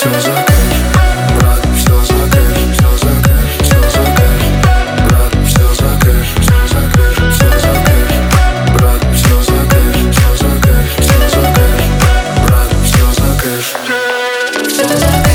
Все за кэш, брат, все за кэш, все за кэш, все за кэш. Брат, все за кэш, все за кэш, все за кэш. Брат, все за кэш, все за кэш, все за кэш. Брат, все за кэш, все за кэш.